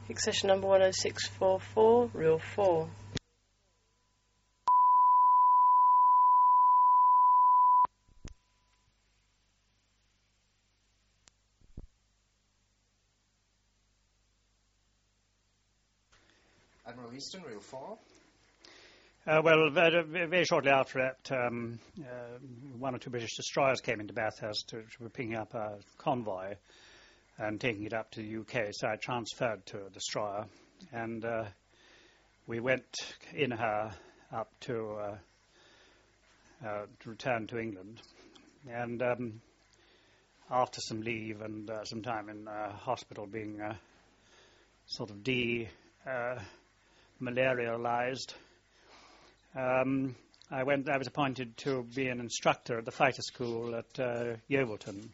Accession number 10644, reel 4. Admiral Easton, reel 4. Well, very shortly after that, one or two British destroyers came into Bathurst to were picking up a convoy and taking it up to the UK. So I transferred to a destroyer, and we went in her up to return to England. And after some leave and some time in hospital being sort of malarialized, I was appointed to be an instructor at the fighter school at Yeovilton.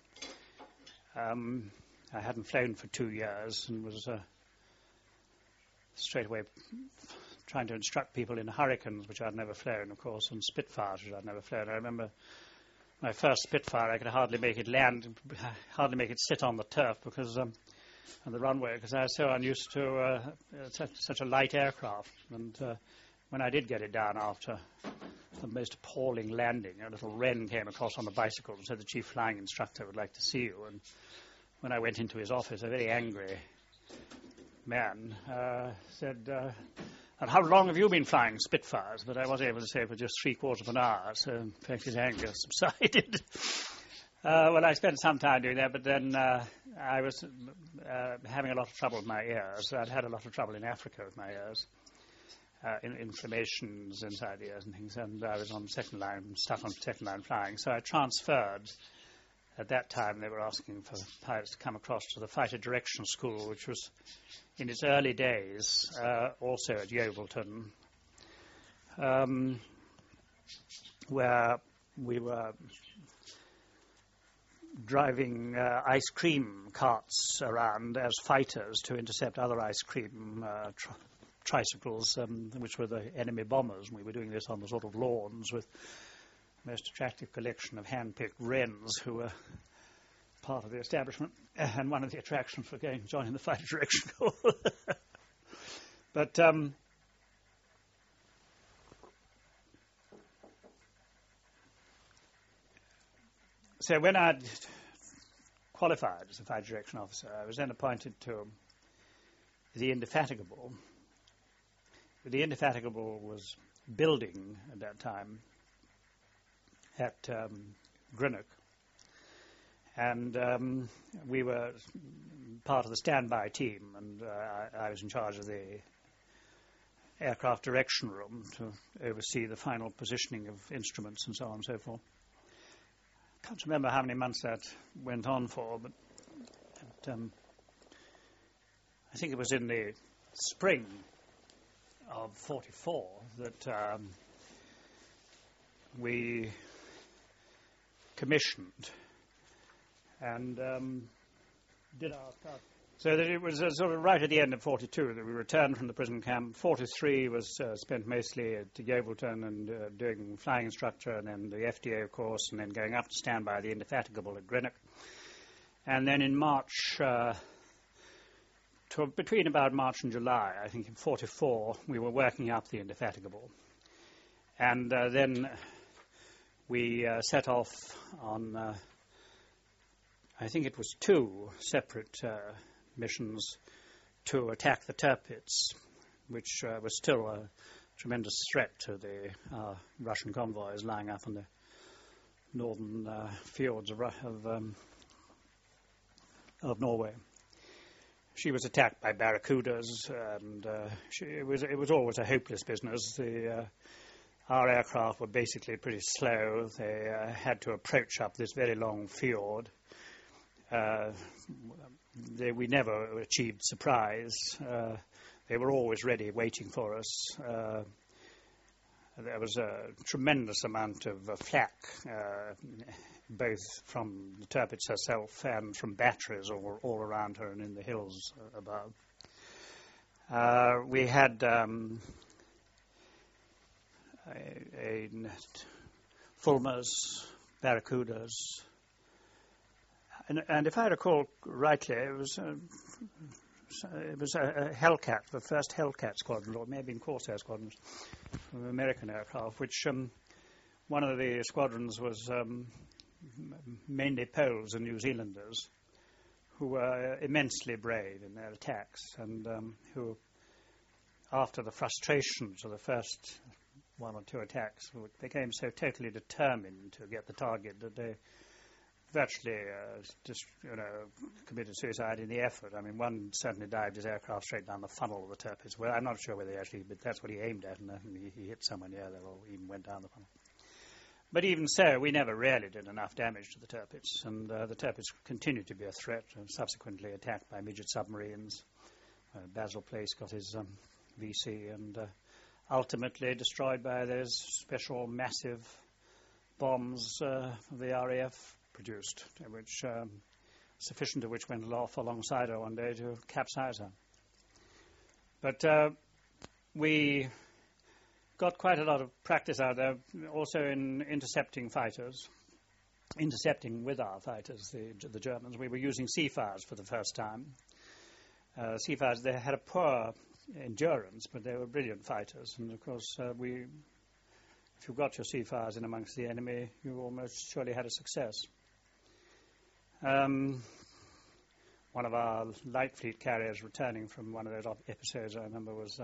I hadn't flown for 2 years and was straight away trying to instruct people in Hurricanes, which I'd never flown, of course, and Spitfires, which I'd never flown. I remember my first Spitfire, I could hardly make it land, hardly make it sit on the turf because on the runway, because I was so unused to such a light aircraft. And when I did get it down after the most appalling landing, a little wren came across on the bicycle and said the chief flying instructor would like to see you. And when I went into his office, a very angry man said, and how long have you been flying Spitfires? But I was able to say for just 3/4 of an hour, so in fact his anger subsided. Well, I spent some time doing that, but then I was having a lot of trouble with my ears. I'd had a lot of trouble in Africa with my ears, inflammations inside the ears and things, and I was on second line, stuck on second line flying. So I transferred. At that time, they were asking for pilots to come across to the Fighter Direction School, which was in its early days also at Yeovilton, where we were driving ice cream carts around as fighters to intercept other ice cream tricycles, which were the enemy bombers. And we were doing this on the sort of lawns with the most attractive collection of hand-picked wrens who were part of the establishment and one of the attractions for joining the Fighter Direction Corps. But so when I'd qualified as a Fighter Direction officer, I was then appointed to the Indefatigable. The Indefatigable was building at that time at Greenock, and we were part of the standby team, and I was in charge of the aircraft direction room to oversee the final positioning of instruments and so on and so forth. I can't remember how many months that went on for, but I think it was in the spring of 44 that we commissioned and did our stuff. So that it was sort of right at the end of 42 that we returned from the prison camp. 43 was spent mostly at Yeovilton and doing flying instructor, and then the FDO course, and then going up to stand by the Indefatigable at Greenock. And then in March, between about March and July, I think in 44, we were working up the Indefatigable. And then we set off on, I think it was 2 separate missions to attack the Tirpitz, which was still a tremendous threat to the Russian convoys lying up in the northern fjords of Norway. She was attacked by barracudas, and it was always a hopeless business. Our aircraft were basically pretty slow. They had to approach up this very long fjord. We never achieved surprise. They were always ready, waiting for us. There was a tremendous amount of flak, both from the Tirpitz herself and from batteries all around her and in the hills above. We had Fulmars, barracudas, and if I recall rightly, it was it was a Hellcat, the first Hellcat squadron, or it may have been Corsair squadrons, from American aircraft, which one of the squadrons was mainly Poles and New Zealanders, who were immensely brave in their attacks, and who, after the frustrations of the first one or two attacks, became so totally determined to get the target that they virtually committed suicide in the effort. I mean, one certainly dived his aircraft straight down the funnel of the Tirpitz. Well, I'm not sure whether he actually, but that's what he aimed at, and he hit someone near there, or even went down the funnel. But even so, we never really did enough damage to the Tirpitz, and the Tirpitz continued to be a threat, and subsequently attacked by midget submarines. Basil Place got his VC, and ultimately destroyed by those special massive bombs the RAF produced, which sufficient of which went off alongside her one day to capsize her. But we got quite a lot of practice out there, also in intercepting fighters, intercepting with our fighters, the Germans. We were using Seafires for the first time. Seafires, they had a poor endurance, but they were brilliant fighters. And of course, if you got your Seafires in amongst the enemy, you almost surely had a success. One of our light fleet carriers returning from one of those episodes, I remember, was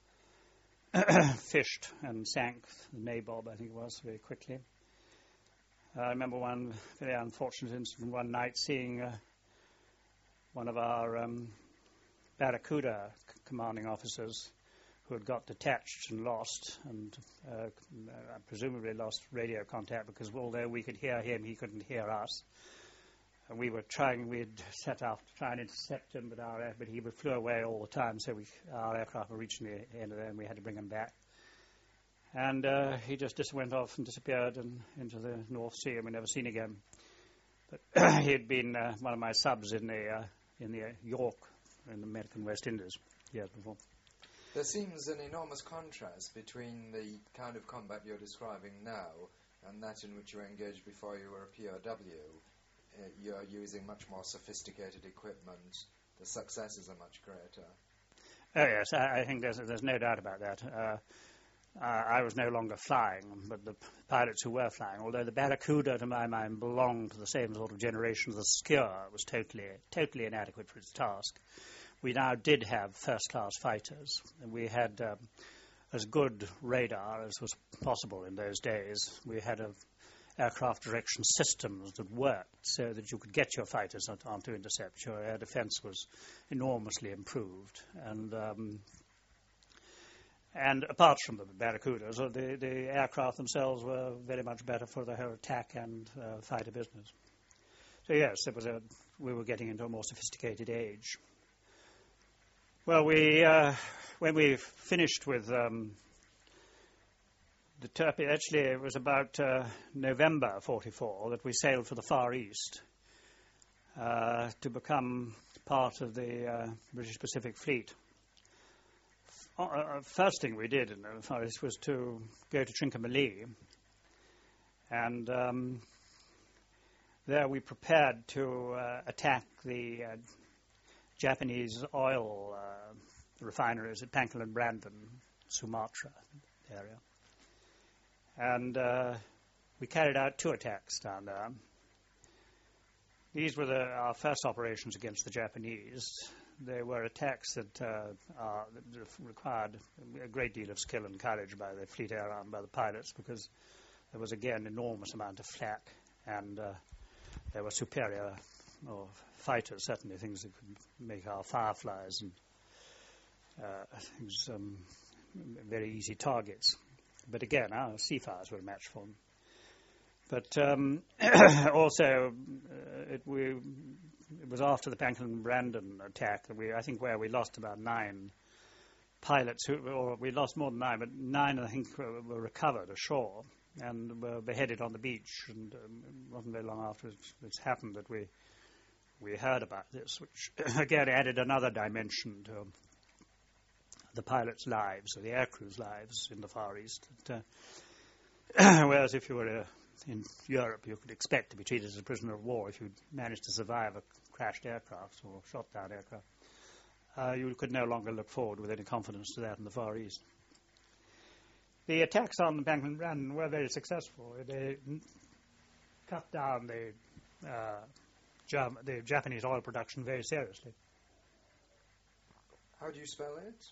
fished and sank the Nabob, I think it was, very quickly. I remember one very unfortunate incident one night, seeing one of our Barracuda commanding officers who had got detached and lost, and presumably lost radio contact, because although we could hear him, he couldn't hear us. And we'd set out to try and intercept him, but he flew away all the time, so our aircraft were reaching the end of there, and we had to bring him back. And he just went off and disappeared into the North Sea, and we never seen again. But he had been one of my subs in the York, in the American West Indies, years before. There seems an enormous contrast between the kind of combat you're describing now and that in which you were engaged before you were a POW. You're using much more sophisticated equipment. The successes are much greater. Oh, yes, I think there's no doubt about that. I was no longer flying, but the pilots who were flying, although the Barracuda, to my mind, belonged to the same sort of generation as the Skua, was totally inadequate for its task. We now did have first-class fighters, and we had as good radar as was possible in those days. We had aircraft direction systems that worked so that you could get your fighters onto intercept. Your air defense was enormously improved. And apart from the Barracudas, the aircraft themselves were very much better for the whole attack and fighter business. So yes, we were getting into a more sophisticated age. Well, when we finished with the Tirpitz, actually it was about November 44 that we sailed for the Far East to become part of the British Pacific Fleet. First thing we did in the Far East was to go to Trincomalee, and there we prepared to attack the Japanese oil refineries at Pankel and Brandon, Sumatra area. And we carried out 2 attacks down there. These were our first operations against the Japanese. They were attacks that required a great deal of skill and courage by the Fleet Air Arm, by the pilots, because there was, again, enormous amount of flak, and there were superior fighters, certainly things that could make our Fireflies and things very easy targets. But again, our Seafires were a match for them. But also, it was after the Pankel and Brandon attack that I think where we lost about 9 pilots, or we lost more than 9, but 9 I think were recovered ashore and were beheaded on the beach. And it wasn't very long after it's happened that we heard about this, which again added another dimension to the pilots' lives, or the aircrew's lives in the Far East. Whereas if you were in Europe, you could expect to be treated as a prisoner of war if you managed to survive a crashed aircraft or shot down aircraft. you could no longer look forward with any confidence to that in the Far East. The attacks on the Embankment and Brandon were very successful. They cut down the Japanese oil production very seriously. How do you spell it?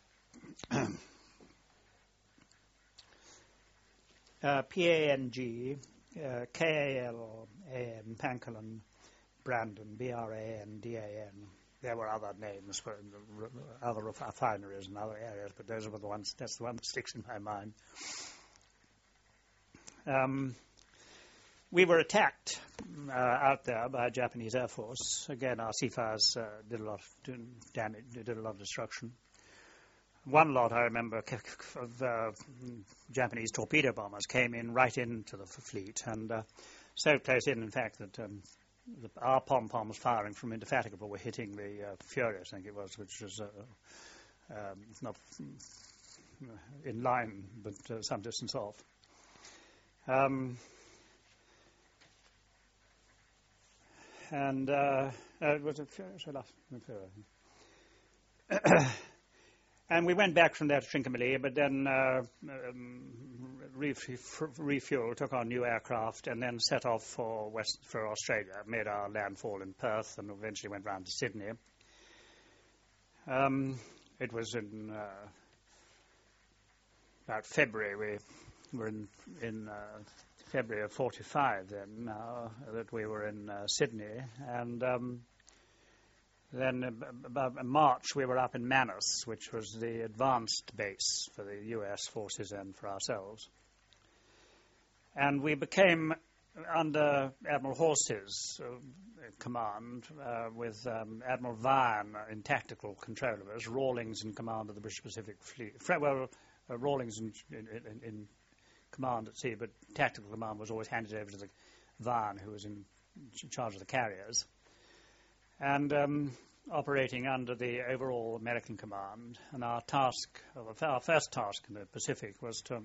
P-A-N-G, K-A-L-A-N, Pankalan, Brandon, B-R-A-N-D-A-N. There were other names for other refineries in other areas, but those were the ones. That's the one that sticks in my mind. We were attacked out there by Japanese Air Force. Again, our Seafires did a lot of damage, did a lot of destruction. One lot, I remember, of Japanese torpedo bombers came in right into the fleet, and so close in fact, that our pom-poms firing from Indefatigable were hitting the Furious, I think it was, which was not in line, but some distance off. It was a Furious or last? And we went back from there to Trincomalee, but then refueled, took on new aircraft, and then set off for Australia. Made our landfall in Perth, and eventually went round to Sydney. It was in about February. We were in February of 45 then, that we were in Sydney, and then about March we were up in Manus, which was the advanced base for the US forces and for ourselves. And we became under Admiral Horse's command, with Admiral Vine in tactical control of us, Rawlings in command of the British Pacific Fleet. Rawlings in command at sea, but tactical command was always handed over to the Vine, who was in charge of the carriers. And operating under the overall American command. And our first task in the Pacific was to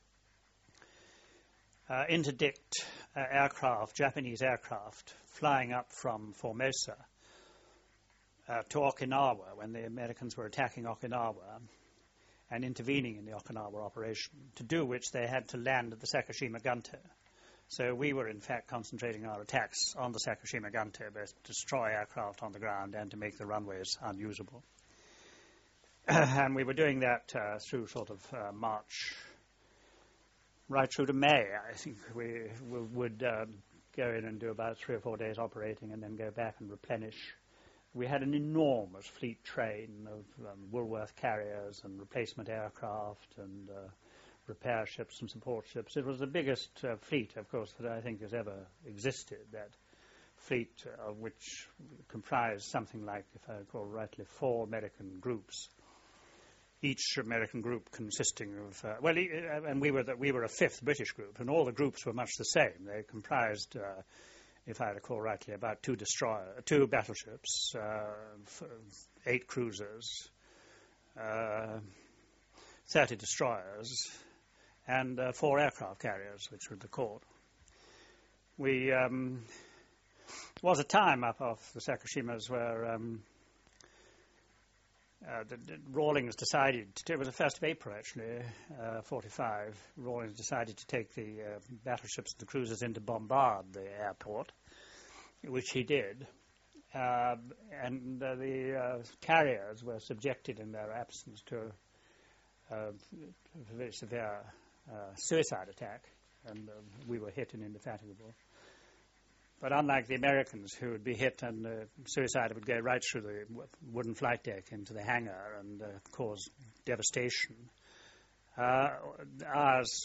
interdict Japanese aircraft, flying up from Formosa to Okinawa when the Americans were attacking Okinawa and intervening in the Okinawa operation, to do which they had to land at the Sakashima Gunter. So we were, in fact, concentrating our attacks on the Sakashima Gunter, both to destroy aircraft on the ground and to make the runways unusable. And we were doing that through sort of March, right through to May. I think we would go in and do about 3 or 4 days operating and then go back and replenish. We had an enormous fleet train of Woolworth carriers and replacement aircraft and repair ships and support ships. It was the biggest fleet, of course, that I think has ever existed. That fleet, which comprised something like, if I recall rightly, 4 American groups. Each American group consisting of, and we were a 5th British group, and all the groups were much the same. They comprised, if I recall rightly, about 2 battleships, 8 cruisers, 30 destroyers, and 4 aircraft carriers, which were the core. There was a time up off the Sakashimas where Rawlings decided, it was the 1st of April actually, 45, Rawlings decided to take the battleships and the cruisers in to bombard the airport, which he did. And the carriers were subjected in their absence to a very severe suicide attack, and we were hit and indefatigable. But unlike the Americans, who would be hit and suicide would go right through the wooden flight deck into the hangar and cause devastation, ours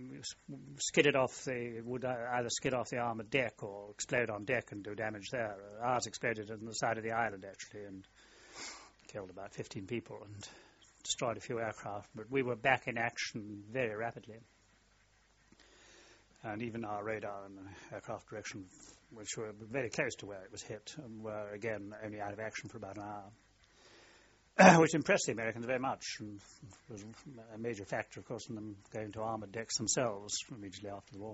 would either skid off the armoured deck or explode on deck and do damage there. Ours exploded on the side of the island, actually, and killed about 15 people and destroyed a few aircraft. But we were back in action very rapidly. And even our radar and aircraft direction, which were very close to where it was hit, were again only out of action for about an hour, which impressed the Americans very much, and was a major factor, of course, in them going to armoured decks themselves immediately after the war.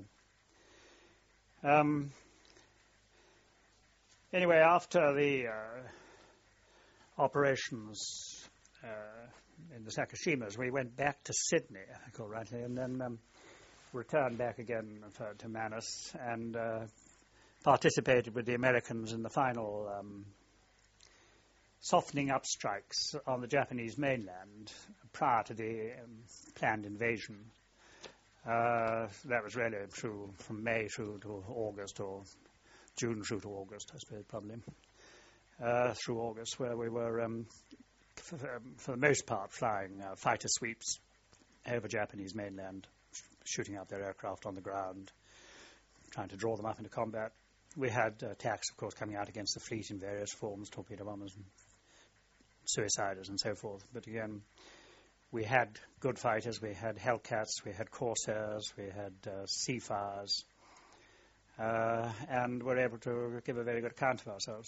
Anyway, after the operations in the Sakashimas, we went back to Sydney, I recall rightly, and then returned back again to Manus and participated with the Americans in the final softening up strikes on the Japanese mainland prior to the planned invasion. That was really true from May through to August, or June through to August, I suppose, probably. Through August, where we were, for the most part, flying fighter sweeps over Japanese mainland, shooting out their aircraft on the ground, trying to draw them up into combat. We had attacks, of course, coming out against the fleet in various forms, torpedo bombers and suiciders and so forth. But again, we had good fighters, we had Hellcats, we had Corsairs, we had Seafires, and were able to give a very good account of ourselves.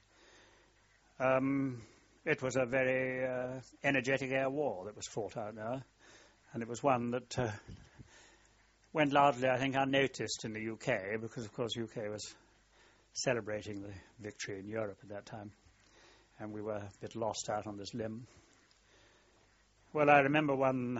It was a very energetic air war that was fought out there, and it was one that went largely, I think, unnoticed in the UK, because, of course, UK was celebrating the victory in Europe at that time, and we were a bit lost out on this limb. Well, I remember one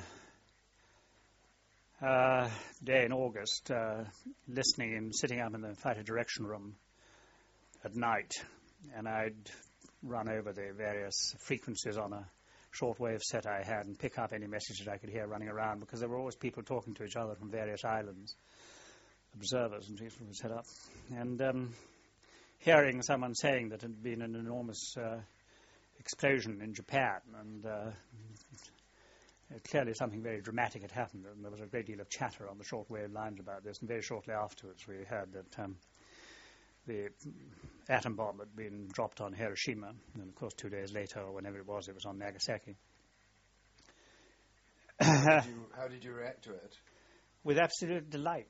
day in August listening and sitting up in the fighter direction room at night, and I'd run over the various frequencies on a shortwave set I had and pick up any messages I could hear running around, because there were always people talking to each other from various islands, observers and people were set up. And hearing someone saying that there had been an enormous explosion in Japan, and clearly something very dramatic had happened, and there was a great deal of chatter on the shortwave lines about this, and very shortly afterwards we heard that the atom bomb had been dropped on Hiroshima, and of course 2 days later, or whenever it was on Nagasaki. How did you react to it? With absolute delight.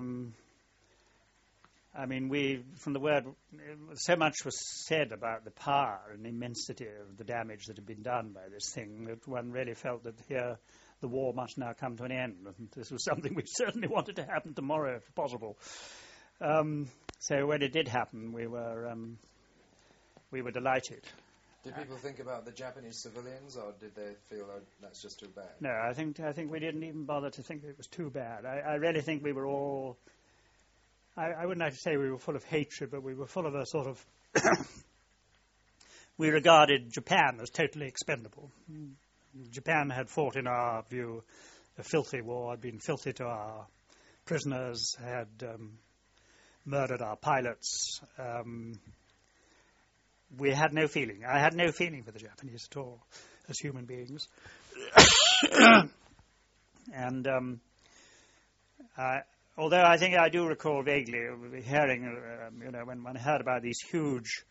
I mean, from the word, so much was said about the power and immensity of the damage that had been done by this thing that one really felt that here the war must now come to an end. And this was something we certainly wanted to happen tomorrow, if possible. So when it did happen, we were delighted. Did people think about the Japanese civilians, or did they feel, oh, that's just too bad? No, I think we didn't even bother to think that it was too bad. I really think we were all... I wouldn't like to say we were full of hatred, but we were full of a sort of... we regarded Japan as totally expendable. Japan had fought, in our view, a filthy war, had been filthy to our prisoners, had murdered our pilots. We had no feeling. I had no feeling for the Japanese at all as human beings. And although I think I do recall vaguely hearing, when one heard about these huge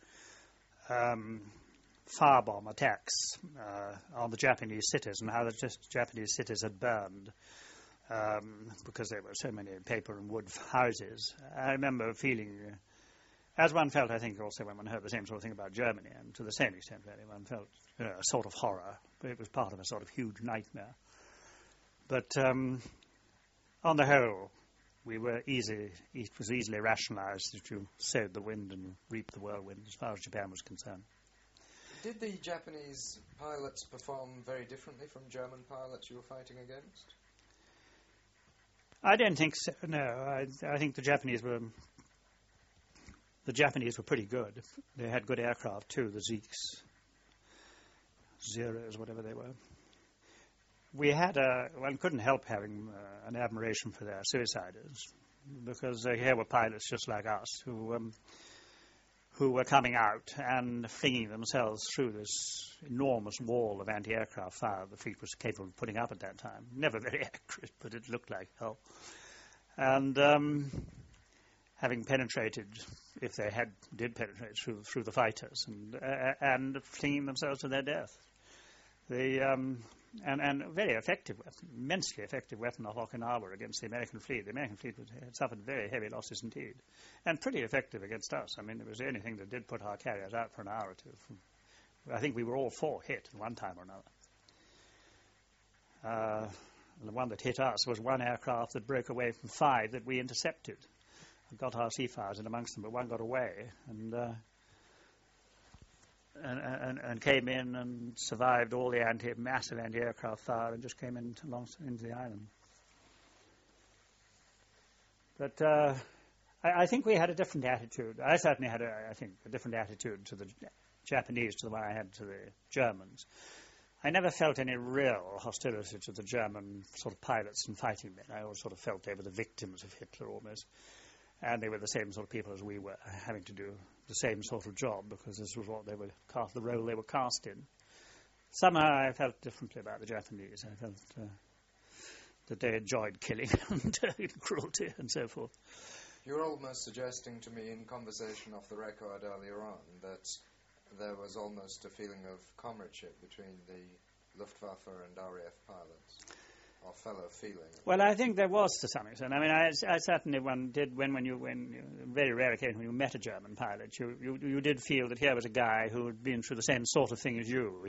firebomb attacks on the Japanese cities and how the Japanese cities had burned because there were so many paper and wood houses. I remember feeling, as one felt, I think, also when one heard the same sort of thing about Germany, and to the same extent, really, one felt a sort of horror, but it was part of a sort of huge nightmare. But on the whole, it was easily rationalized that you sowed the wind and reaped the whirlwind as far as Japan was concerned. Did the Japanese pilots perform very differently from German pilots you were fighting against? I don't think so, no. I think the Japanese were pretty good. They had good aircraft too, the Zeeks, Zeros, whatever they were. We had one couldn't help having an admiration for their suiciders, because here were pilots just like us who were coming out and flinging themselves through this enormous wall of anti-aircraft fire the fleet was capable of putting up at that time. Never very accurate, but it looked like hell. And having penetrated, if they did penetrate through the fighters, and flinging themselves to their death. And a very effective weapon, immensely effective weapon off Okinawa against the American fleet. The American fleet had suffered very heavy losses indeed, and pretty effective against us. I mean, it was the only thing that did put our carriers out for an hour or two. I think we were all 4 hit at one time or another. The one that hit us was one aircraft that broke away from 5 that we intercepted. We got our Seafires in amongst them, but one got away, and and came in and survived all the massive anti-aircraft fire and just came into the island. But I think we had a different attitude. I certainly had, a different attitude to the Japanese to the one I had to the Germans. I never felt any real hostility to the German sort of pilots and fighting men. I always sort of felt they were the victims of Hitler almost. And they were the same sort of people as we were, having to do the same sort of job because this was what they were the role they were cast in. Somehow I felt differently about the Japanese. I felt that they enjoyed killing and cruelty and so forth. You were almost suggesting to me in conversation off the record earlier on that there was almost a feeling of comradeship between the Luftwaffe and RAF pilots, or fellow feeling. Well, I think there was to some extent. I mean, I certainly did when very rare occasion when you met a German pilot, you did feel that here was a guy who had been through the same sort of thing as you.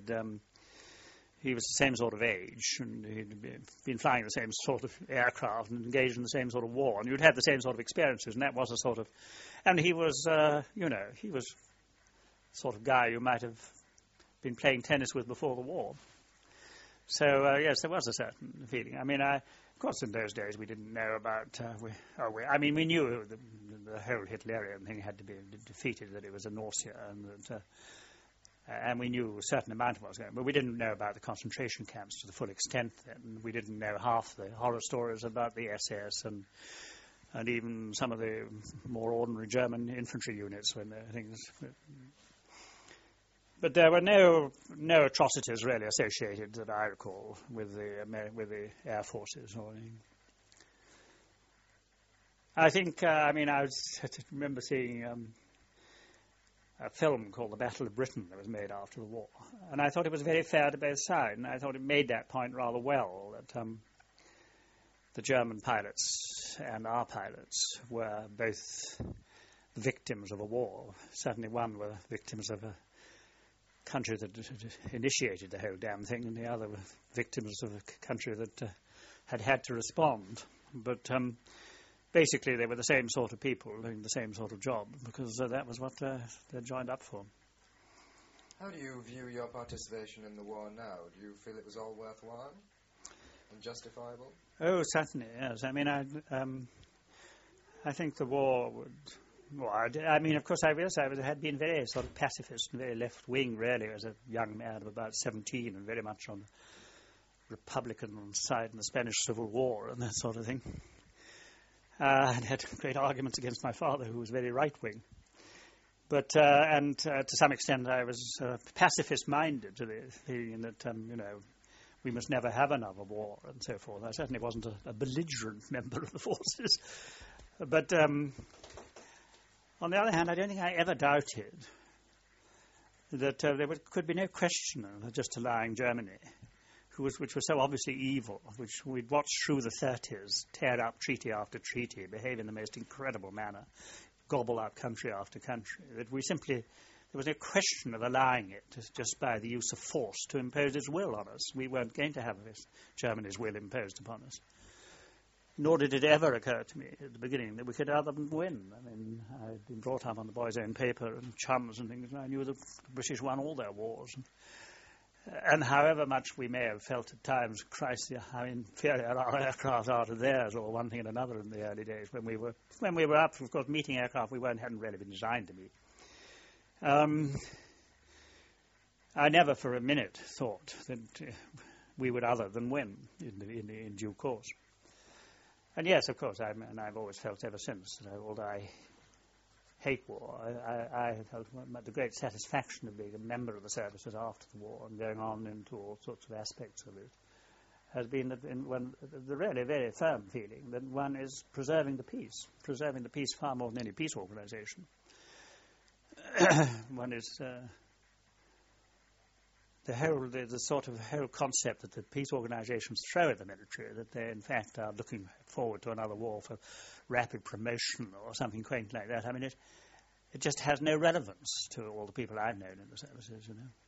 He was the same sort of age, and he'd been flying the same sort of aircraft and engaged in the same sort of war, and you'd had the same sort of experiences, and that was a sort of... And he was, he was the sort of guy you might have been playing tennis with before the war. So, yes, there was a certain feeling. I mean, of course, in those days we didn't know about... we knew the whole Hitlerian thing had to be defeated, that it was a nausea, and we knew a certain amount of what was going on, but we didn't know about the concentration camps to the full extent then. We didn't know half the horror stories about the SS and even some of the more ordinary German infantry units when things... But there were no atrocities really associated that I recall with the Air Forces or anything. I think, I remember seeing a film called The Battle of Britain that was made after the war. And I thought it was very fair to both sides, and I thought it made that point rather well, that the German pilots and our pilots were both victims of a war. Certainly one were victims of a country that initiated the whole damn thing, and the other were victims of a country that had to respond. But basically they were the same sort of people doing the same sort of job, because that was what they joined up for. How do you view your participation in the war now? Do you feel it was all worthwhile and justifiable? Oh, certainly, yes. I mean, I think the war would... Well, of course, I realized I had been very sort of pacifist and very left-wing, really, as a young man of about 17, and very much on the Republican side in the Spanish Civil War and that sort of thing. I had great arguments against my father, who was very right-wing. But, to some extent, I was pacifist-minded to the feeling that, we must never have another war and so forth. I certainly wasn't a belligerent member of the forces. But... on the other hand, I don't think I ever doubted that there could be no question of just allowing Germany, which was so obviously evil, which we'd watched through the 30s, tear up treaty after treaty, behave in the most incredible manner, gobble up country after country, that there was no question of allowing it just by the use of force to impose its will on us. We weren't going to have Germany's will imposed upon us. Nor did it ever occur to me at the beginning that we could other than win. I mean, I'd been brought up on the boys' own paper and chums and things, and I knew the British won all their wars. And however much we may have felt at times, Christ, how inferior our aircraft are to theirs, or one thing and another in the early days, when we were up, of course, meeting aircraft we hadn't really been designed to meet. I never for a minute thought that we would other than win in due course. And yes, of course, I've always felt ever since that although I hate war, I have felt the great satisfaction of being a member of the services after the war and going on into all sorts of aspects of it has been the really very firm feeling that one is preserving the peace far more than any peace organization. One is... the sort of whole concept that the peace organizations throw at the military, that they in fact are looking forward to another war for rapid promotion or something quaint like that. I mean, it just has no relevance to all the people I've known in the services,